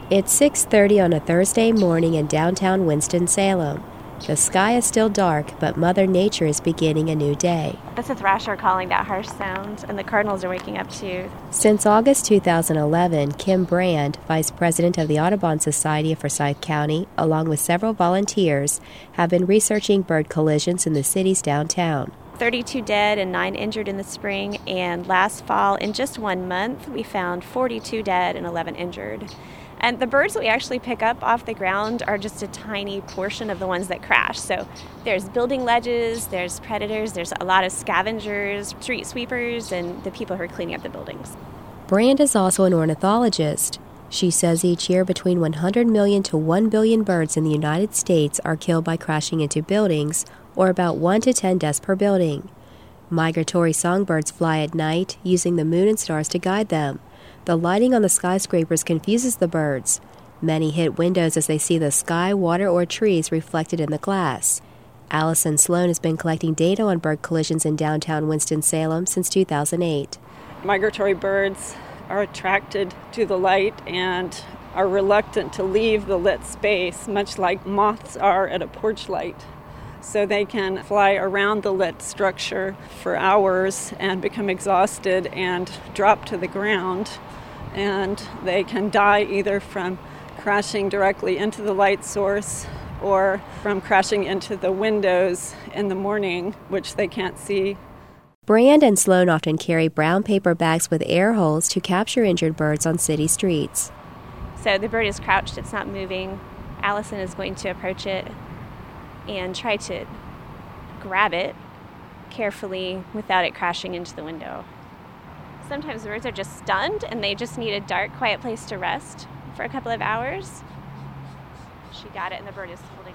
It's 6:30 on a Thursday morning in downtown Winston-Salem. The sky is still dark, but Mother Nature is beginning a new day. That's a thrasher calling that harsh sound, and the cardinals are waking up too. Since August 2011, Kim Brand, Vice President of the Audubon Society of Forsyth County, along with several volunteers, have been researching bird collisions in the city's downtown. 32 dead and 9 injured in the spring, and last fall, in just 1 month, we found 42 dead and 11 injured. And the birds that we actually pick up off the ground are just a tiny portion of the ones that crash. So there's building ledges, there's predators, there's a lot of scavengers, street sweepers, and the people who are cleaning up the buildings. Brand is also an ornithologist. She says each year between 100 million to 1 billion birds in the United States are killed by crashing into buildings, or about 1 to 10 deaths per building. Migratory songbirds fly at night, using the moon and stars to guide them. The lighting on the skyscrapers confuses the birds. Many hit windows as they see the sky, water, or trees reflected in the glass. Allison Sloan has been collecting data on bird collisions in downtown Winston-Salem since 2008. Migratory birds are attracted to the light and are reluctant to leave the lit space, much like moths are at a porch light. So they can fly around the lit structure for hours and become exhausted and drop to the ground. And they can die either from crashing directly into the light source or from crashing into the windows in the morning, which they can't see. Brand and Sloan often carry brown paper bags with air holes to capture injured birds on city streets. So the bird is crouched, it's not moving. Allison is going to approach it and try to grab it carefully without it crashing into the window. Sometimes birds are just stunned and they just need a dark, quiet place to rest for a couple of hours. She got it and the bird is holding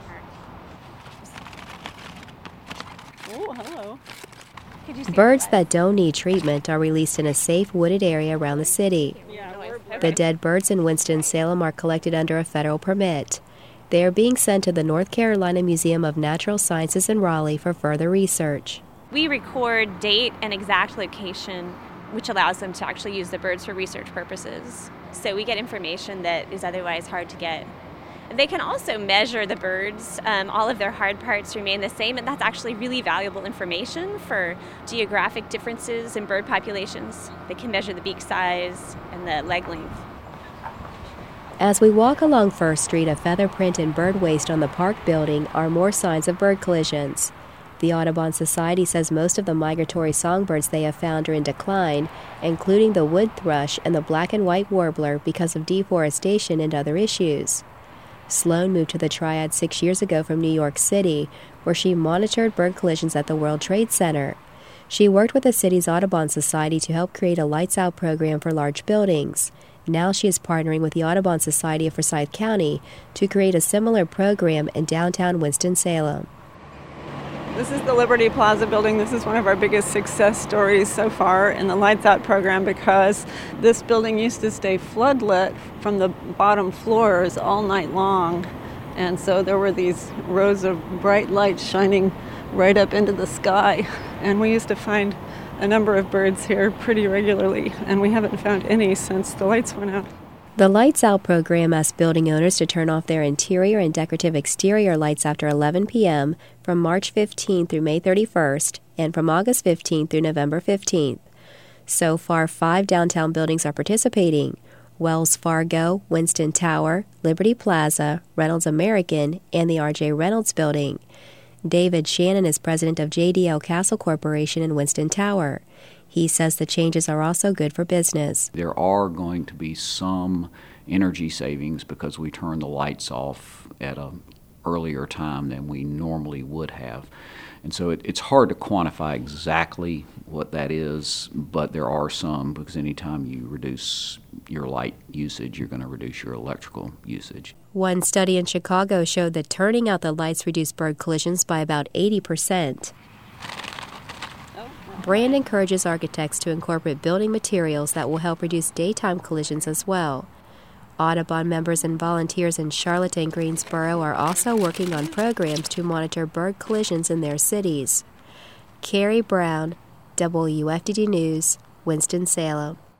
her. Oh, hello. Birds that don't need treatment are released in a safe wooded area around the city. The dead birds in Winston-Salem are collected under a federal permit. They are being sent to the North Carolina Museum of Natural Sciences in Raleigh for further research. We record date and exact location, which allows them to actually use the birds for research purposes. So we get information that is otherwise hard to get. They can also measure the birds. All of their hard parts remain the same, and that's actually really valuable information for geographic differences in bird populations. They can measure the beak size and the leg length. As we walk along First Street, a feather print and bird waste on the park building are more signs of bird collisions. The Audubon Society says most of the migratory songbirds they have found are in decline, including the wood thrush and the black and white warbler because of deforestation and other issues. Sloan moved to the Triad 6 years ago from New York City, where she monitored bird collisions at the World Trade Center. She worked with the city's Audubon Society to help create a Lights Out program for large buildings. Now she is partnering with the Audubon Society of Forsyth County to create a similar program in downtown Winston-Salem. This is the Liberty Plaza building. This is one of our biggest success stories so far in the Lights Out program because this building used to stay floodlit from the bottom floors all night long. And so there were these rows of bright lights shining right up into the sky. And we used to find a number of birds here pretty regularly, and we haven't found any since the lights went out. The Lights Out program asks building owners to turn off their interior and decorative exterior lights after 11 p.m. from March 15 through May 31st and from August 15 through November 15th. So far, 5 downtown buildings are participating: Wells Fargo, Winston Tower, Liberty Plaza, Reynolds American, and the R.J. Reynolds Building. David Shannon is president of JDL Castle Corporation in Winston Tower. He says the changes are also good for business. There are going to be some energy savings because we turn the lights off at an earlier time than we normally would have. And so it's hard to quantify exactly what that is, but there are some, because anytime you reduce your light usage, you're going to reduce your electrical usage. One study in Chicago showed that turning out the lights reduced bird collisions by about 80%. Brand encourages architects to incorporate building materials that will help reduce daytime collisions as well. Audubon members and volunteers in Charlotte and Greensboro are also working on programs to monitor bird collisions in their cities. Carrie Brown, WFDD News, Winston-Salem.